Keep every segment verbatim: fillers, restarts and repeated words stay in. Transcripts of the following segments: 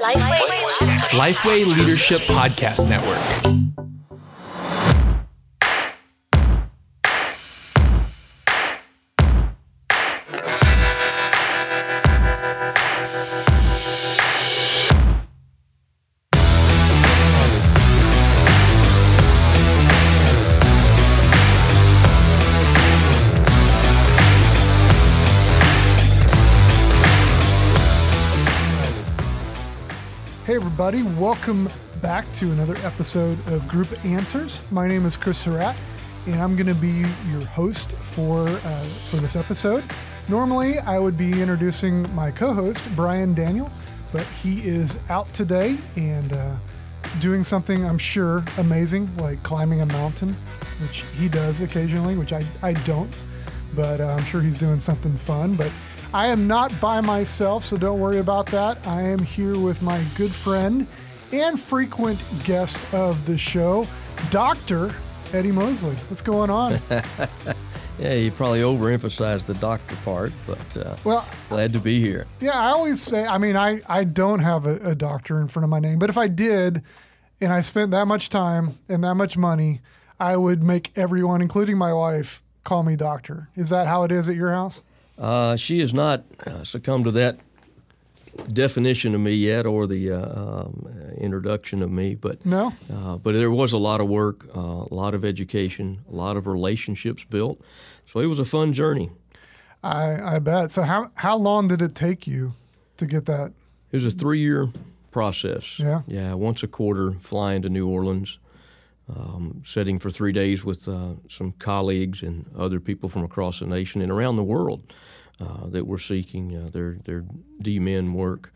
Lifeway, Lifeway Leadership Podcast Network. Hey everybody, welcome back to another episode of Group Answers. My name is Chris Surratt, and I'm going to be your host for uh, for this episode. Normally, I would be introducing my co-host, Brian Daniel, but he is out today and uh, doing something I'm sure amazing, like climbing a mountain, which he does occasionally, which I, I don't, but uh, I'm sure he's doing something fun. But I am not by myself, so don't worry about that. I am here with my good friend and frequent guest of the show, Doctor Eddie Mosley. What's going on? Yeah, you probably overemphasized the doctor part, but uh, well, glad to be here. Yeah, I always say, I mean, I, I don't have a, a doctor in front of my name, but if I did, and I spent that much time and that much money, I would make everyone, including my wife, call me doctor. Is that how it is at your house? Uh, she has not uh, succumbed to that definition of me yet, or the uh, um, introduction of me. But no. Uh, but there was a lot of work, uh, a lot of education, a lot of relationships built. So it was a fun journey. I, I bet. So how how long did it take you to get that? It was a three-year process. Yeah. Yeah. Once a quarter, flying to New Orleans. Um, sitting for three days with uh, some colleagues and other people from across the nation and around the world uh, that were seeking uh, their their D Min work.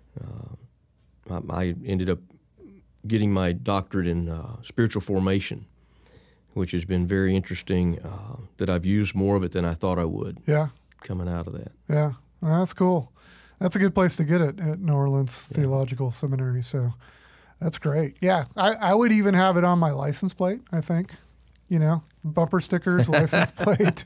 Uh, I, I ended up getting my doctorate in uh, spiritual formation, which has been very interesting. Uh, that I've used more of it than I thought I would. Yeah, coming out of that. Yeah, well, that's cool. That's a good place to get it at New Orleans yeah. Theological Seminary. So. That's great. Yeah, I, I would even have it on my license plate, I think. You know, bumper stickers, license plate.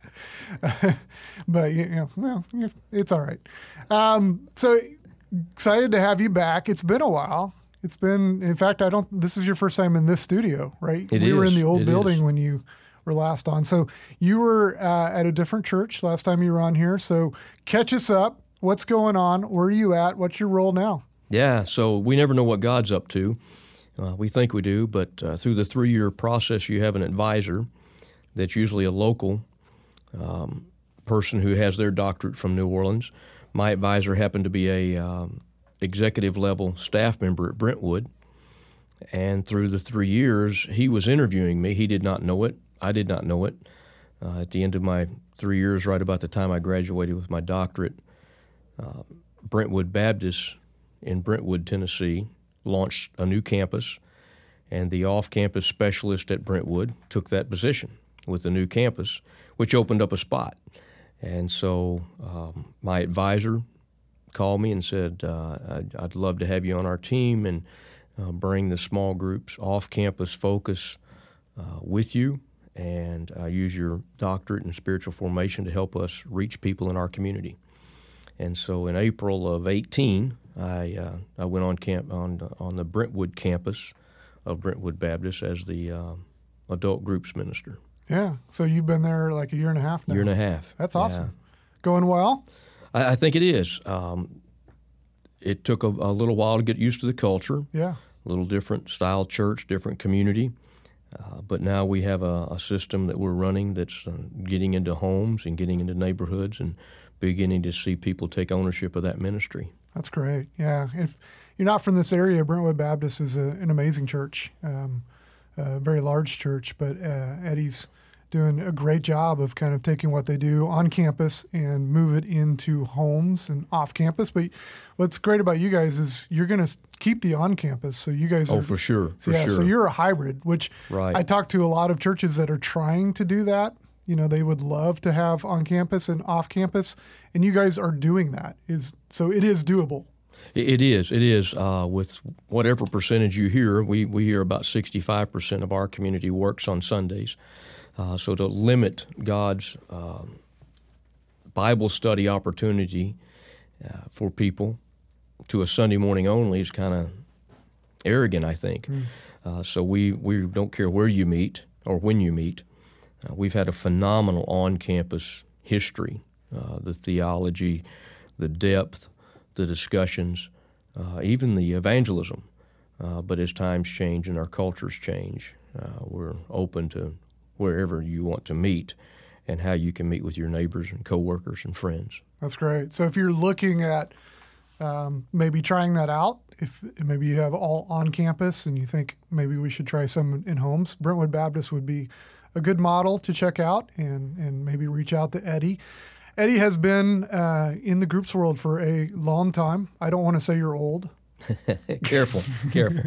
But, you know, well, it's all right. Um, so excited to have you back. It's been a while. It's been, in fact, I don't, this is your first time in this studio, right? It we is. were in the old it building is. when you were last on. So you were uh, at a different church last time you were on here. So catch us up. What's going on? Where are you at? What's your role now? Yeah, so we never know what God's up to. Uh, we think we do, but uh, through the three-year process, you have an advisor that's usually a local um, person who has their doctorate from New Orleans. My advisor happened to be a um, executive-level staff member at Brentwood, and through the three years, he was interviewing me. He did not know it. I did not know it. Uh, at the end of my three years, right about the time I graduated with my doctorate, uh, Brentwood Baptist in Brentwood, Tennessee, launched a new campus, and the off-campus specialist at Brentwood took that position with the new campus, which opened up a spot. And so um, my advisor called me and said, uh, I'd, I'd love to have you on our team and uh, bring the small groups off-campus focus uh, with you and uh, use your doctorate in spiritual formation to help us reach people in our community. And so in April of eighteen, I uh, I went on camp on on the Brentwood campus of Brentwood Baptist as the uh, adult groups minister. Yeah, so you've been there like a year and a half now. Year and a half. That's awesome. Yeah. Going well? I, I think it is. Um, it took a, a little while to get used to the culture. Yeah. A little different style church, different community. Uh, but now we have a, a system that we're running that's uh, getting into homes and getting into neighborhoods and beginning to see people take ownership of that ministry. That's great. Yeah. If you're not from this area, Brentwood Baptist is a, an amazing church, um, a very large church, but uh, Eddie's doing a great job of kind of taking what they do on campus and move it into homes and off campus. But what's great about you guys is you're going to keep the on campus. So you guys are. Oh, for sure. For yeah. sure. So you're a hybrid, which right. I talk to a lot of churches that are trying to do that. You know, they would love to have on campus and off campus, and you guys are doing that. Is so it is doable. It is. It is. Uh, with whatever percentage you hear, we, we hear about sixty-five percent of our community works on Sundays. Uh, so to limit God's uh, Bible study opportunity uh, for people to a Sunday morning only is kind of arrogant, I think. Mm. Uh, so we, we don't care where you meet or when you meet. Uh, we've had a phenomenal on-campus history, uh, the theology, the depth, the discussions, uh, even the evangelism. Uh, but as times change and our cultures change, uh, we're open to wherever you want to meet and how you can meet with your neighbors and coworkers and friends. That's great. So if you're looking at um, maybe trying that out, if maybe you have all on campus and you think maybe we should try some in homes, Brentwood Baptist would be a good model to check out, and, and maybe reach out to Eddie. Eddie has been uh, in the groups world for a long time. I don't want to say you're old. Careful, careful.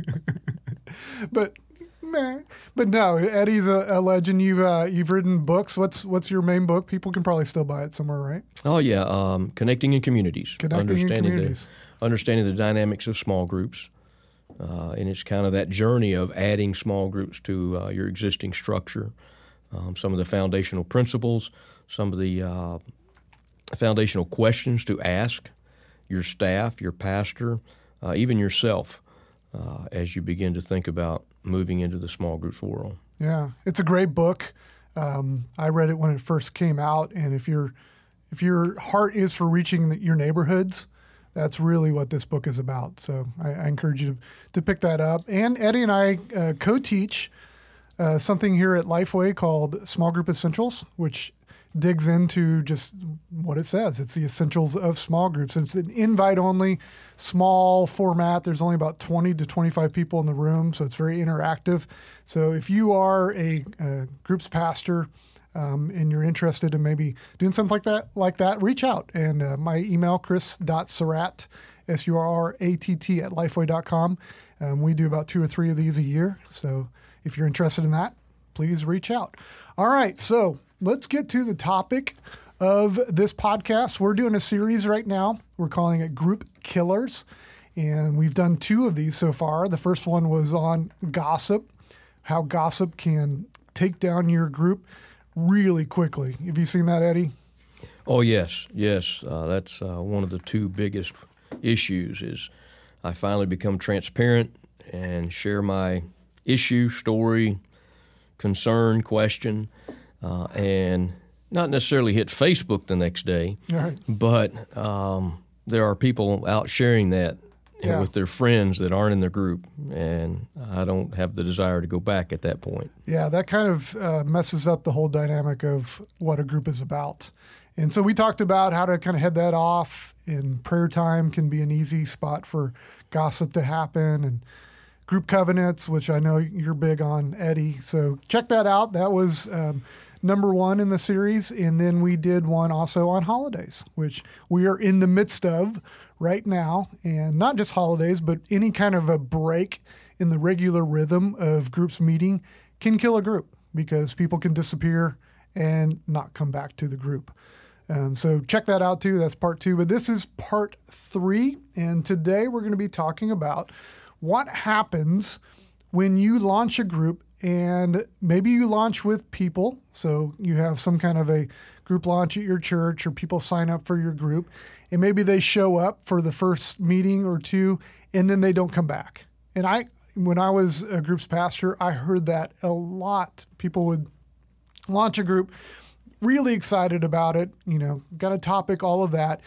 But meh. But no, Eddie's a, a legend. You've uh, you've written books. What's what's your main book? People can probably still buy it somewhere, right? Oh yeah, um, Connecting in Communities. Connecting in Communities. The, understanding the dynamics of small groups, uh, and it's kind of that journey of adding small groups to uh, your existing structure. Um, some of the foundational principles, some of the uh, foundational questions to ask your staff, your pastor, uh, even yourself, uh, as you begin to think about moving into the small groups world. Yeah, it's a great book. Um, I read it when it first came out, and if your if your heart is for reaching the, your neighborhoods, that's really what this book is about. So I, I encourage you to, to pick that up. And Eddie and I uh, co-teach uh, something here at Lifeway called Small Group Essentials, which digs into just what it says. It's the essentials of small groups. It's an invite-only, small format. There's only about twenty to twenty-five people in the room, so it's very interactive. So if you are a, a groups pastor um, and you're interested in maybe doing something like that, like that, reach out. And uh, my email, chris dot surratt, S U R R A T T, at lifeway dot com. Um, we do about two or three of these a year. So if you're interested in that, please reach out. All right, so let's get to the topic of this podcast. We're doing a series right now. We're calling it Group Killers, and we've done two of these so far. The first one was on gossip, how gossip can take down your group really quickly. Have you seen that, Eddie? Oh, yes, yes. Uh, that's uh, one of the two biggest issues is I finally become transparent and share my issue, story, concern, question, Uh, and not necessarily hit Facebook the next day, Right. but um, there are people out sharing that Yeah. with their friends that aren't in the group, and I don't have the desire to go back at that point. Yeah, that kind of uh, messes up the whole dynamic of what a group is about. And so we talked about how to kind of head that off, and prayer time can be an easy spot for gossip to happen, and group covenants, which I know you're big on, Eddie. So check that out. That was um, number one in the series. And then we did one also on holidays, which we are in the midst of right now. And not just holidays, but any kind of a break in the regular rhythm of groups meeting can kill a group because people can disappear and not come back to the group. Um, so check that out too. That's part two. But this is part three. And today we're going to be talking about what happens when you launch a group, and maybe you launch with people. So you have some kind of a group launch at your church, or people sign up for your group, and maybe they show up for the first meeting or two, and then they don't come back. And I, when I was a groups pastor, I heard that a lot. People would launch a group, really excited about it, you know, got a topic, all of that.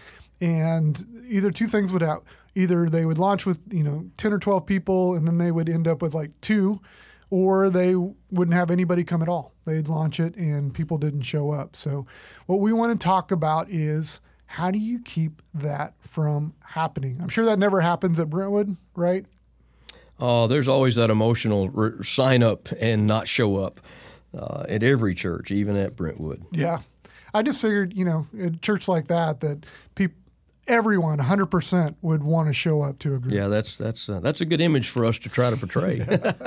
And either two things would happen. Either they would launch with, you know, ten or twelve people, and then they would end up with like two, or they wouldn't have anybody come at all. They'd launch it and people didn't show up. So what we want to talk about is, how do you keep that from happening? I'm sure that never happens at Brentwood, right? Oh, there's always that emotional re- sign up and not show up uh, at every church, even at Brentwood. Yeah. I just figured, you know, at a church like that, that people, everyone, one hundred percent would want to show up to a group. Yeah, that's that's uh, that's a good image for us to try to portray.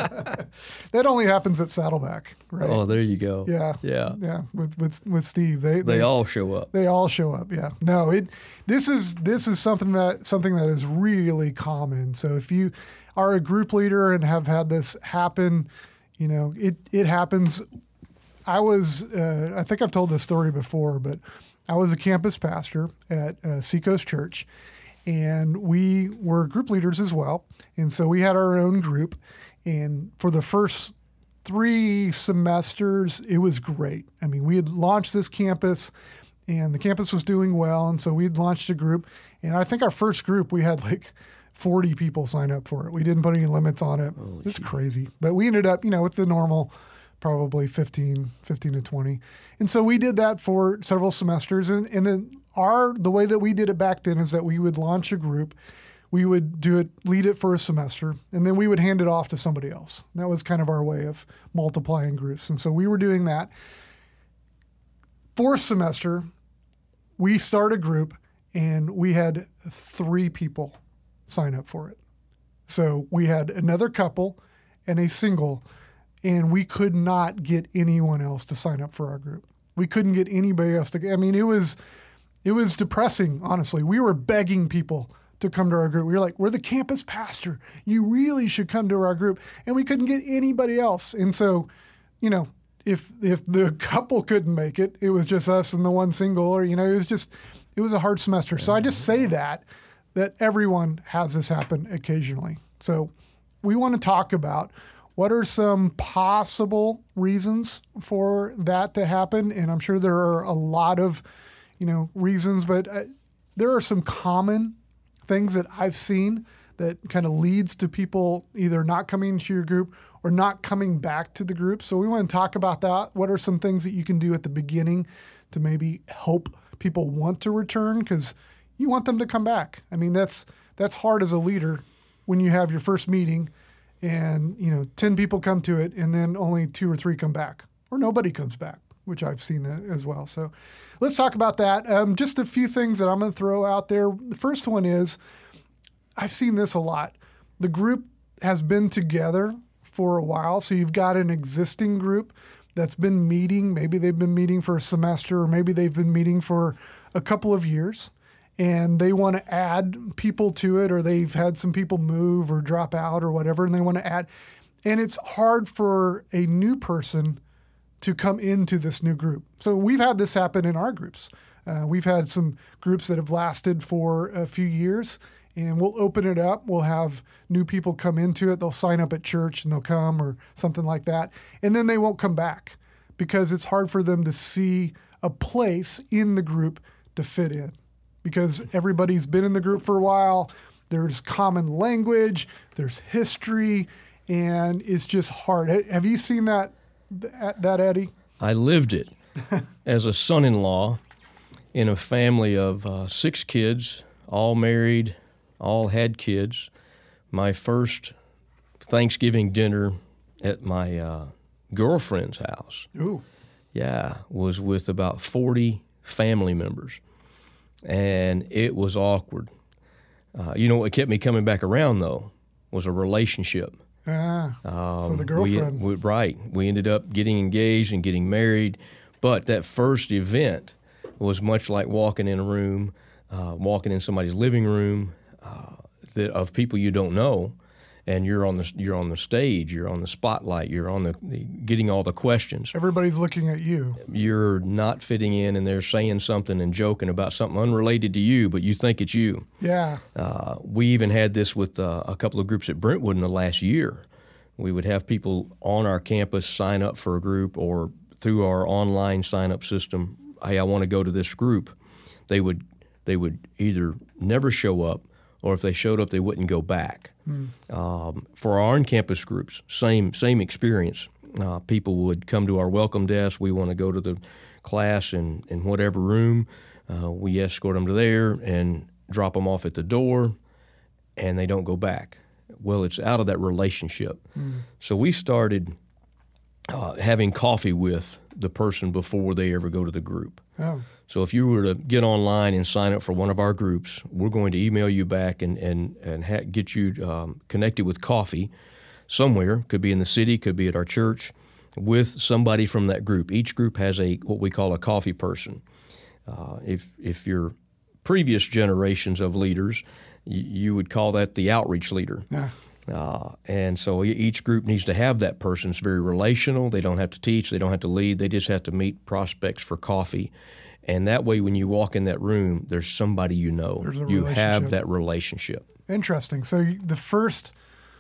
That only happens at Saddleback, right? Oh, there you go. Yeah, yeah, yeah. With with with Steve, they they, they all show up. They all show up. Yeah. No, it. This is this is something that something that is really common. So if you are a group leader and have had this happen, you know, it it happens. I was, uh, I think I've told this story before, but I was a campus pastor at uh, Seacoast Church, and we were group leaders as well. And so we had our own group. And for the first three semesters, it was great. I mean, we had launched this campus, and the campus was doing well. And so we had launched a group. And I think our first group, we had like forty people sign up for it. We didn't put any limits on it. Holy it's shit. crazy. But we ended up, you know, with the normal probably fifteen, fifteen to twenty. And so we did that for several semesters. And, and then our the way that we did it back then is that we would launch a group. We would do it, lead it for a semester, and then we would hand it off to somebody else. That was kind of our way of multiplying groups. And so we were doing that. Fourth semester, we start a group, and we had three people sign up for it. So we had another couple and a single, and we could not get anyone else to sign up for our group. We couldn't get anybody else to. I mean, it was it was depressing, honestly. We were begging people to come to our group. We were like, we're the campus pastor. You really should come to our group. And we couldn't get anybody else. And so, you know, if if the couple couldn't make it, it was just us and the one single, or, you know, it was just, it was a hard semester. So I just say that, that everyone has this happen occasionally. So we want to talk about what are some possible reasons for that to happen. And I'm sure there are a lot of, you know, reasons, but uh, there are some common things that I've seen that kind of leads to people either not coming to your group or not coming back to the group. So we want to talk about that. What are some things that you can do at the beginning to maybe help people want to return? Because you want them to come back. I mean, that's that's hard as a leader when you have your first meeting and, you know, ten people come to it and then only two or three come back, or nobody comes back, which I've seen that as well. So let's talk about that. Um, just a few things that I'm going to throw out there. The first one is, I've seen this a lot. The group has been together for a while. So you've got an existing group that's been meeting. Maybe they've been meeting for a semester, or maybe they've been meeting for a couple of years, and they want to add people to it, or they've had some people move or drop out or whatever, and they want to add. And it's hard for a new person to come into this new group. So we've had this happen in our groups. Uh, we've had some groups that have lasted for a few years, and we'll open it up. We'll have new people come into it. They'll sign up at church and they'll come, or something like that. And then they won't come back because it's hard for them to see a place in the group to fit in, because everybody's been in the group for a while. There's common language, there's history, and it's just hard. Have you seen that, that Eddie? I lived it as a son-in-law in a family of uh, six kids, all married, all had kids. My first Thanksgiving dinner at my uh, girlfriend's house, Ooh. yeah, was with about forty family members, and it was awkward. Uh, you know what kept me coming back around, though, was a relationship. Ah, Um, so the girlfriend. We, we, right. We ended up getting engaged and getting married. But that first event was much like walking in a room, uh, walking in somebody's living room uh, that, of people you don't know, and you're on the you're on the stage, you're on the spotlight, you're on the, the getting all the questions. Everybody's looking at you. You're not fitting in, and they're saying something and joking about something unrelated to you, but you think it's you. Yeah. Uh, we even had this with uh, a couple of groups at Brentwood in the last year. We would have people on our campus sign up for a group, or through our online sign-up system, hey, I want to go to this group. They would they would either never show up, or if they showed up, they wouldn't go back. Hmm. Um, for our on-campus groups, same same experience. Uh, people would come to our welcome desk. We want to go to the class in, in whatever room. Uh, we escort them to there and drop them off at the door, and they don't go back. Well, it's out of that relationship. Hmm. So we started uh, having coffee with the person before they ever go to the group. Oh. So if you were to get online and sign up for one of our groups, we're going to email you back and and and ha- get you um, connected with coffee somewhere. Could be in the city, could be at our church, with somebody from that group. Each group has a what we call a coffee person. Uh, if if you're previous generations of leaders, you, you would call that the outreach leader. Yeah. Uh, and so each group needs to have that person. It's very relational. They don't have to teach. They don't have to lead. They just have to meet prospects for coffee. And that way, when you walk in that room, there's somebody you know. There's a you relationship. have that relationship. Interesting. So you- the first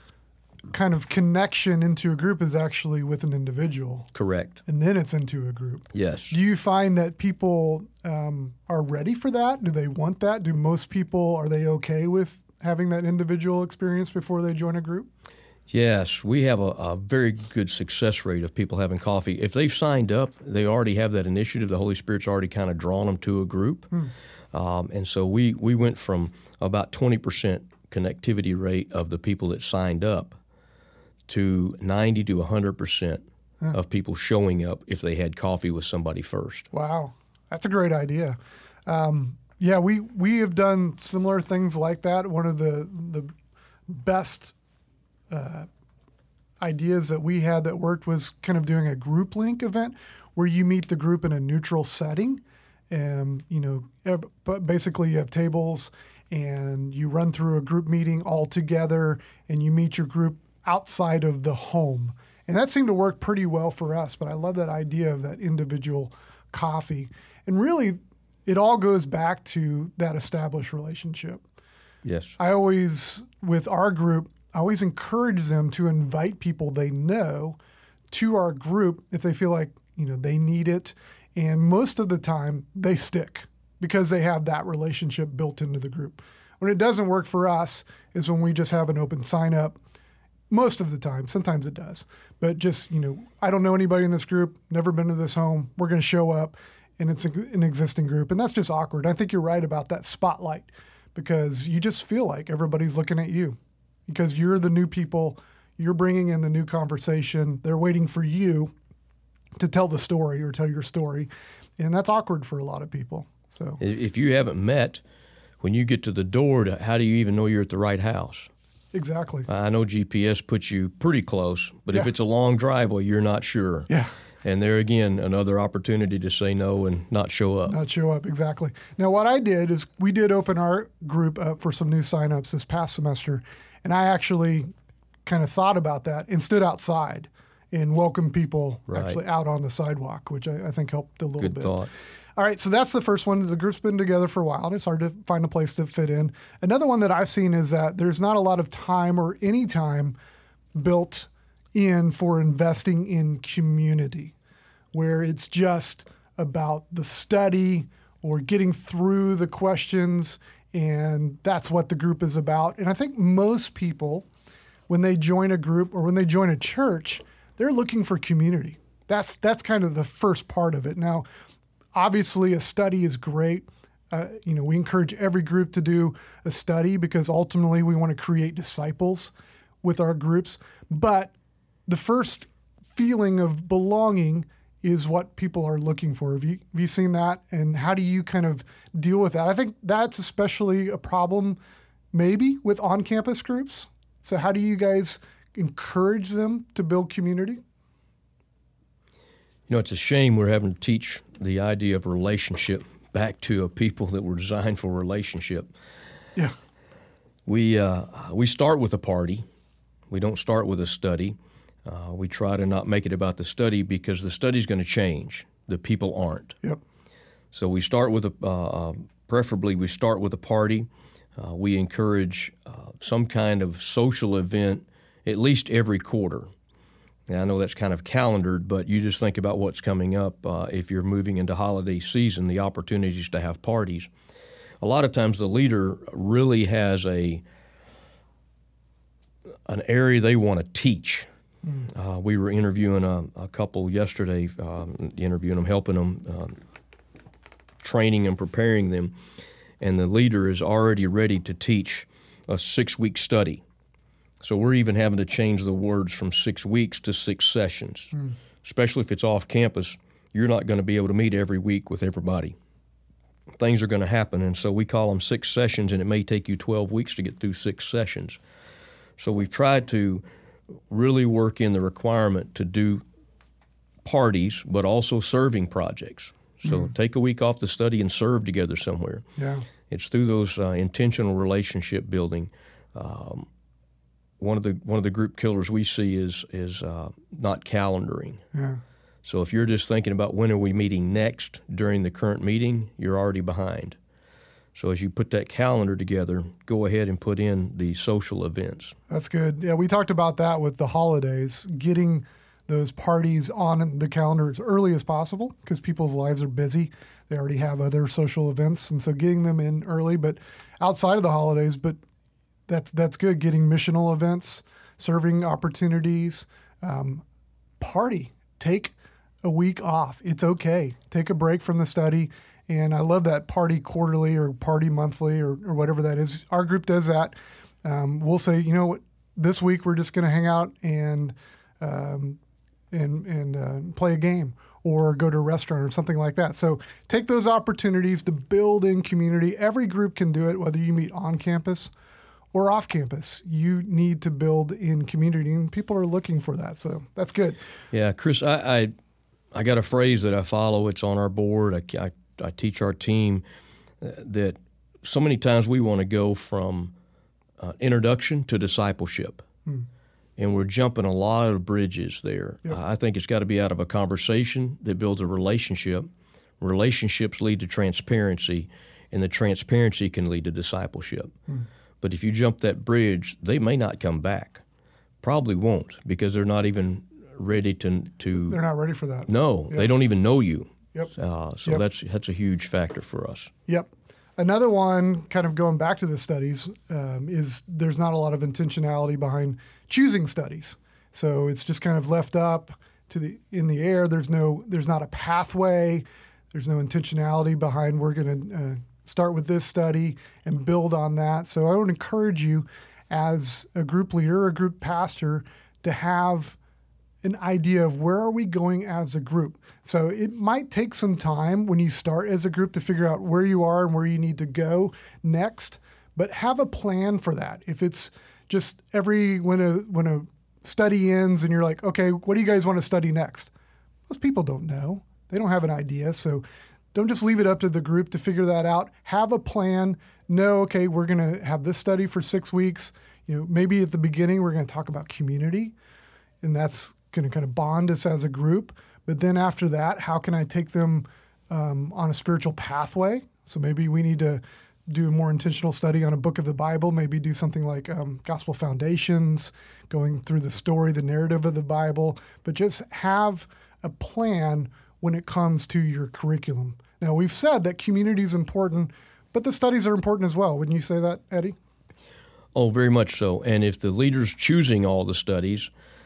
kind of connection into a group is actually with an individual. Correct. And then it's into a group. Yes. Do you find that people um, are ready for that? Do they want that? Do most people, are they okay with having that individual experience before they join a group? Yes, we have a, a very good success rate of people having coffee. If they've signed up, they already have that initiative. The Holy Spirit's already kind of drawn them to a group. Hmm. Um, and so we, we went from about twenty percent connectivity rate of the people that signed up to ninety to one hundred percent huh. of people showing up if they had coffee with somebody first. Wow, that's a great idea. Um, yeah, we, we have done similar things like that. One of the, the best Uh, ideas that we had that worked was kind of doing a group link event where you meet the group in a neutral setting. And, you know, ev- but basically you have tables and you run through a group meeting all together and you meet your group outside of the home. And that seemed to work pretty well for us, but I love that idea of that individual coffee. And really, it all goes back to that established relationship. Yes. I always, with our group, I always encourage them to invite people they know to our group if they feel like, you know, they need it. And most of the time they stick because they have that relationship built into the group. When it doesn't work for us is when we just have an open sign up. Most of the time, sometimes it does. But just, you know, I don't know anybody in this group, never been to this home. We're going to show up and it's an existing group. And that's just awkward. I think you're right about that spotlight because you just feel like everybody's looking at you. Because you're the new people, you're bringing in the new conversation. They're waiting for you to tell the story or tell your story, and that's awkward for a lot of people. So, if you haven't met, when you get to the door, how do you even know you're at the right house? Exactly. I know G P S puts you pretty close, but yeah. if it's a long driveway, you're not sure. Yeah. And there again, another opportunity to say no and not show up. Not show up, exactly. Now, what I did is we did open our group up for some new signups this past semester, and I actually kind of thought about that and stood outside and welcomed people right. actually out on the sidewalk, which I, I think helped a little Good bit. thought. All right, so that's the first one. The group's been together for a while, and it's hard to find a place to fit in. Another one that I've seen is that there's not a lot of time or any time built in for investing in community, where it's just about the study or getting through the questions, and that's what the group is about. And I think most people, when they join a group or when they join a church, they're looking for community. That's that's kind of the first part of it. Now, obviously, a study is great. Uh, you know, we encourage every group to do a study because ultimately we want to create disciples with our groups. But the first feeling of belonging is what people are looking for. Have you, have you seen that? And how do you kind of deal with that? I think that's especially a problem maybe with on-campus groups. So how do you guys encourage them to build community? You know, it's a shame we're having to teach the idea of relationship back to a people that were designed for relationship. Yeah. We, uh, we start with a party. We don't start with a study. Uh, we try to not make it about the study because the study's going to change. The people aren't. Yep. So we start with a, uh, preferably we start with a party. Uh, we encourage uh, some kind of social event at least every quarter. And I know that's kind of calendared, but you just think about what's coming up. Uh, if you're moving into holiday season, the opportunities to have parties. A lot of times the leader really has a an area they want to teach. Mm. Uh, we were interviewing a, a couple yesterday, um, interviewing them, helping them, um, training and preparing them, and the leader is already ready to teach a six-week study. So we're even having to change the words from six weeks to six sessions, mm. especially if it's off campus. You're not going to be able to meet every week with everybody. Things are going to happen, and so we call them six sessions, and it may take you twelve weeks to get through six sessions. So we've tried to really work in the requirement to do parties, but also serving projects. So mm. take a week off the study and serve together somewhere. Yeah, it's through those uh, intentional relationship building. Um, one of the one of the group killers we see is is uh, not calendaring. Yeah. So if you're just thinking about when are we meeting next during the current meeting, you're already behind. So as you put that calendar together, go ahead and put in the social events. That's good. Yeah, we talked about that with the holidays, getting those parties on the calendar as early as possible because people's lives are busy. They already have other social events, and so getting them in early, but outside of the holidays, but that's that's good, getting missional events, serving opportunities, um, party, take a week off. It's okay. Take a break from the study. And I love that party quarterly or party monthly or, or whatever that is. Our group does that. Um, we'll say, you know what, this week we're just going to hang out and um, and and uh, play a game or go to a restaurant or something like that. So take those opportunities to build in community. Every group can do it, whether you meet on campus or off campus. You need to build in community, and people are looking for that. So that's good. Yeah, Chris, I I, I got a phrase that I follow. It's on our board. I, I, I teach our team that so many times we want to go from uh, introduction to discipleship. Hmm. And we're jumping a lot of bridges there. Yep. I think it's got to be out of a conversation that builds a relationship. Relationships lead to transparency, and the transparency can lead to discipleship. Hmm. But if you jump that bridge, they may not come back. Probably won't, because they're not even ready to. to they're not ready for that. No, yep. They don't even know you. Yep. Uh, so yep. that's that's a huge factor for us. Yep. Another one, kind of going back to the studies, um, is there's not a lot of intentionality behind choosing studies. So it's just kind of left up to the in the air. There's no there's not a pathway. There's no intentionality behind we're going to uh, start with this study and build on that. So I would encourage you as a group leader or a group pastor to have an idea of where are we going as a group. So it might take some time when you start as a group to figure out where you are and where you need to go next, but have a plan for that. If it's just every when a when a study ends and you're like, okay, what do you guys want to study next? Most people don't know. They don't have an idea. So don't just leave it up to the group to figure that out. Have a plan. Know, okay, we're going to have this study for six weeks. You know, maybe at the beginning we're going to talk about community, and that's going to kind of bond us as a group. But then after that, how can I take them um, on a spiritual pathway? So maybe we need to do a more intentional study on a book of the Bible, maybe do something like um, Gospel Foundations, going through the story, the narrative of the Bible, but just have a plan when it comes to your curriculum. Now, we've said that community is important, but the studies are important as well. Wouldn't you say that, Eddie? Oh, very much so. And if the leader's choosing all the studies,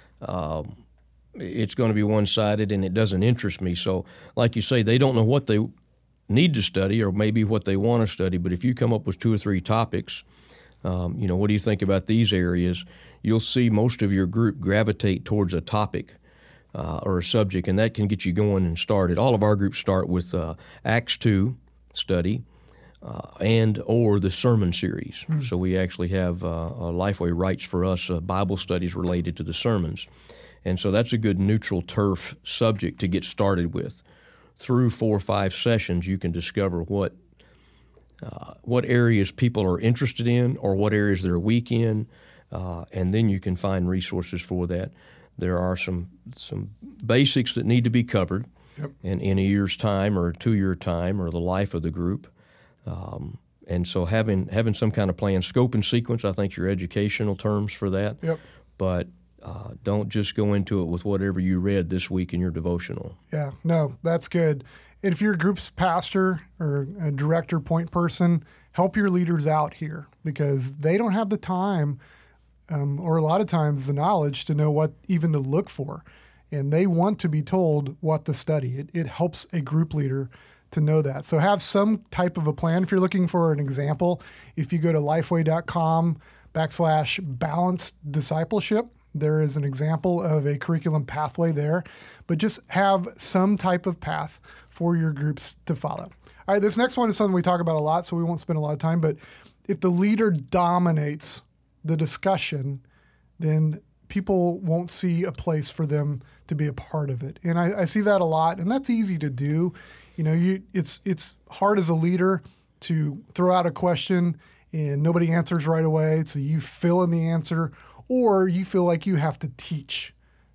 um, it's going to be one-sided, and it doesn't interest me. So, like you say, they don't know what they need to study or maybe what they want to study, but if you come up with two or three topics, um, you know, what do you think about these areas? You'll see most of your group gravitate towards a topic uh, or a subject, and that can get you going and started. All of our groups start with uh, Acts two study uh, and or the sermon series. Mm. So we actually have uh, uh, Lifeway writes for us uh, Bible studies related to the sermons. And so that's a good neutral turf subject to get started with. Through four or five sessions, you can discover what uh, what areas people are interested in or what areas they're weak in, uh, and then you can find resources for that. There are some some basics that need to be covered yep. in, in a year's time or a two-year time or the life of the group. Um, and so having having some kind of plan, scope and sequence, I think your educational terms for that. Yep. But Uh, don't just go into it with whatever you read this week in your devotional. Yeah, no, that's good. And if you're a group's pastor or a director, point person, help your leaders out here because they don't have the time um, or a lot of times the knowledge to know what even to look for. And they want to be told what to study. It, it helps a group leader to know that. So have some type of a plan. If you're looking for an example, if you go to lifeway.com backslash balanced discipleship, there is an example of a curriculum pathway there, but just have some type of path for your groups to follow. All right, this next one is something we talk about a lot, so we won't spend a lot of time, but if the leader dominates the discussion, then people won't see a place for them to be a part of it. And I, I see that a lot, and that's easy to do. You know, you, it's it's hard as a leader to throw out a question and nobody answers right away, so you fill in the answer, or you feel like you have to teach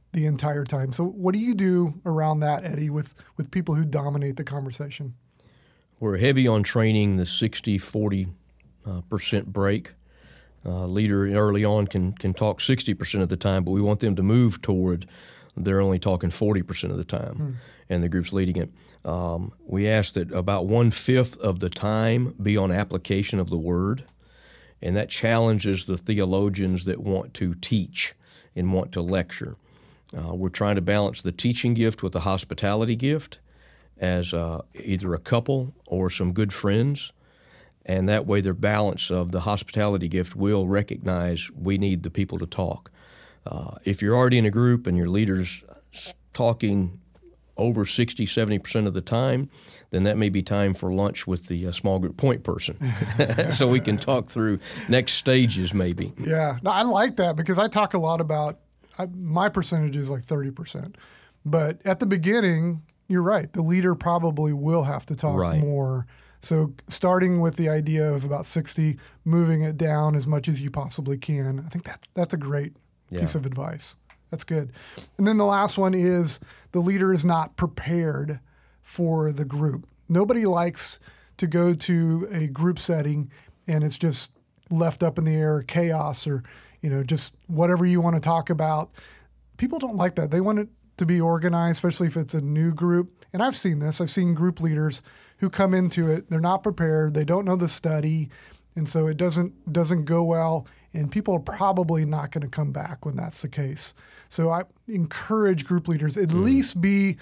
the entire time. So what do you do around that, Eddie, with, with people who dominate the conversation? We're heavy on training the sixty forty uh, percent break. Uh, leader early on can, can talk sixty percent of the time, but we want them to move toward they're only talking forty percent of the time, hmm. and the group's leading it. Um, we ask that about one-fifth of the time be on application of the Word, and that challenges the theologians that want to teach and want to lecture. Uh, we're trying to balance the teaching gift with the hospitality gift as uh, either a couple or some good friends, and that way the balance of the hospitality gift will recognize we need the people to talk. Uh, if you're already in a group and your leader's talking over sixty, seventy percent of the time, then that may be time for lunch with the uh, small group point person so we can talk through next stages maybe. Yeah, no, I like that because I talk a lot about, I, my percentage is like thirty percent. But at the beginning, you're right, the leader probably will have to talk right. more. So starting with the idea of about sixty, moving it down as much as you possibly can, I think that's, that's a great yeah. piece of advice. That's good. And then the last one is the leader is not prepared for the group. Nobody likes to go to a group setting and it's just left up in the air, chaos, or you know, just whatever you want to talk about. People don't like that. They want it to be organized, especially if it's a new group. And I've seen this. I've seen group leaders who come into it, they're not prepared, they don't know the study, and so it doesn't doesn't go well, and people are probably not going to come back when that's the case. So I encourage group leaders at mm. least be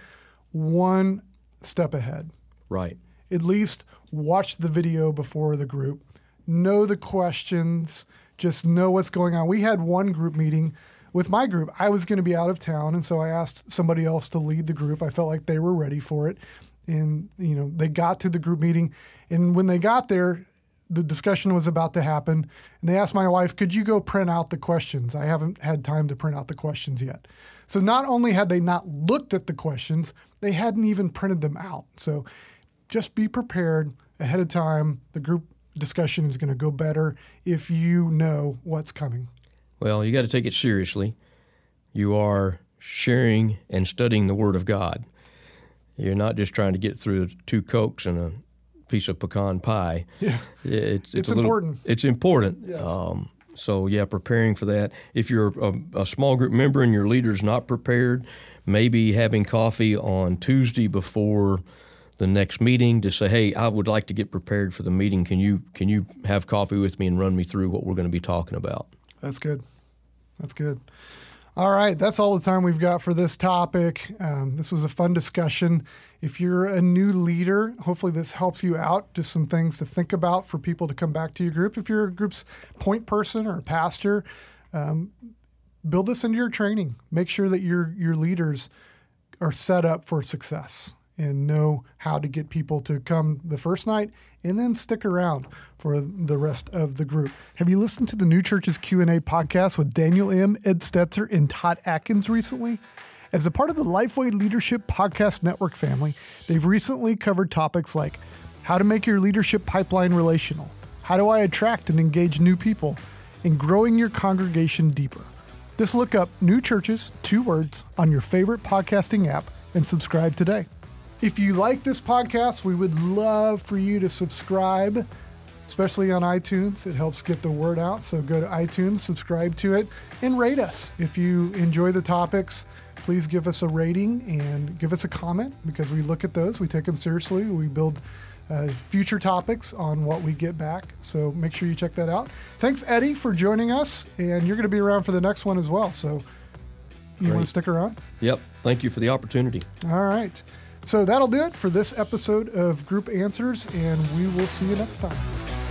one step ahead. Right. At least watch the video before the group, know the questions, just know what's going on. We had one group meeting with my group. I was going to be out of town, and so I asked somebody else to lead the group. I felt like they were ready for it. And, you know, they got to the group meeting, and when they got there, the discussion was about to happen, and they asked my wife, could you go print out the questions? I haven't had time to print out the questions yet. So not only had they not looked at the questions, they hadn't even printed them out. So just be prepared ahead of time. The group discussion is going to go better if you know what's coming. Well, you got to take it seriously. You are sharing and studying the Word of God. You're not just trying to get through two Cokes and a piece of pecan pie. Yeah, it's, it's, it's a little, important. It's important. Yes. Um, so, yeah, preparing for that. If you're a, a small group member and your leader's not prepared, maybe having coffee on Tuesday before the next meeting to say, hey, I would like to get prepared for the meeting. Can you can you have coffee with me and run me through what we're going to be talking about? That's good. That's good. All right, that's all the time we've got for this topic. Um, this was a fun discussion. If you're a new leader, hopefully this helps you out. Just some things to think about for people to come back to your group. If you're a group's point person or a pastor, um, build this into your training. Make sure that your your leaders are set up for success and know how to get people to come the first night and then stick around for the rest of the group. Have you listened to the New Church's Q and A podcast with Daniel M., Ed Stetzer, and Todd Atkins recently? As a part of the Lifeway Leadership Podcast Network family, they've recently covered topics like how to make your leadership pipeline relational, how do I attract and engage new people, and growing your congregation deeper. Just look up New Churches, two words, on your favorite podcasting app and subscribe today. If you like this podcast, we would love for you to subscribe, especially on iTunes. It helps get the word out. So go to iTunes, subscribe to it, and rate us. If you enjoy the topics, please give us a rating and give us a comment because we look at those. We take them seriously. We build uh, future topics on what we get back. So make sure you check that out. Thanks, Eddie, for joining us. And you're going to be around for the next one as well. So you Great. want to stick around? Yep. Thank you for the opportunity. All right. So that'll do it for this episode of Group Answers, and we will see you next time.